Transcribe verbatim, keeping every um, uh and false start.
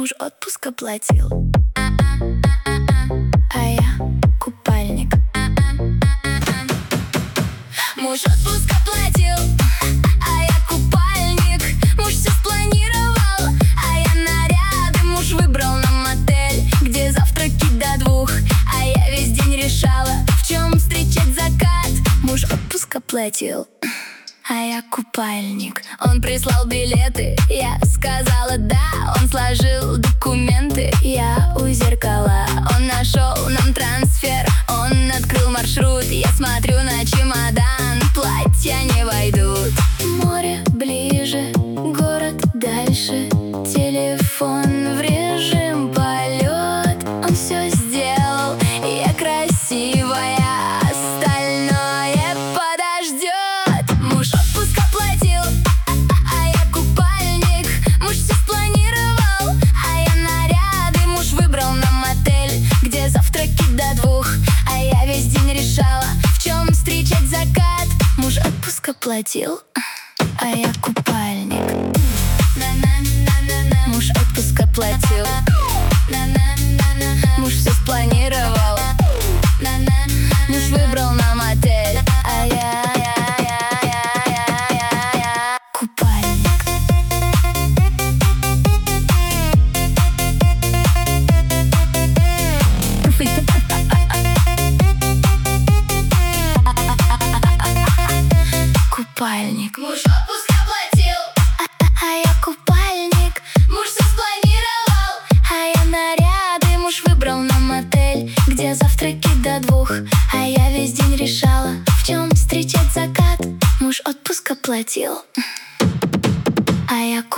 Муж отпуск оплатил, а я купальник. Муж отпуск оплатил, а я купальник. Муж все спланировал, а я наряды. Муж выбрал нам отель, где завтраки до двух, а я весь день решала, в чем встречать закат. Муж отпуск оплатил, а я купальник. Он прислал билеты, я сказала да. Он сложил документы, я у зеркала. Он нашел нам трансфер, он открыл маршрут. Я смотрю на чемодан, платья не войдут. Море ближе, город дальше, телефон в режим полет. Он все сделал, я красивая, остальное подождет. Муж отпуск оплатил, а я купальник. Муж все спланировал, а я наряды. Муж выбрал нам отель, где завтраки до двух, а я весь день решала, в чем встречать закат. Муж отпуск оплатил, а я купальник. Муж отпуск оплатил, муж все спланировал. Муж выбрал нам отель, а я, я, я, я, я, я, я купальник. Купальник. Муж отпуск оплатил, а, а, а я купальник. Муж все спланировал, а я наряды. Муж выбрал нам отель, где завтраки до двух, а я весь день решала, в чем встречать закат. Муж отпуск оплатил, а я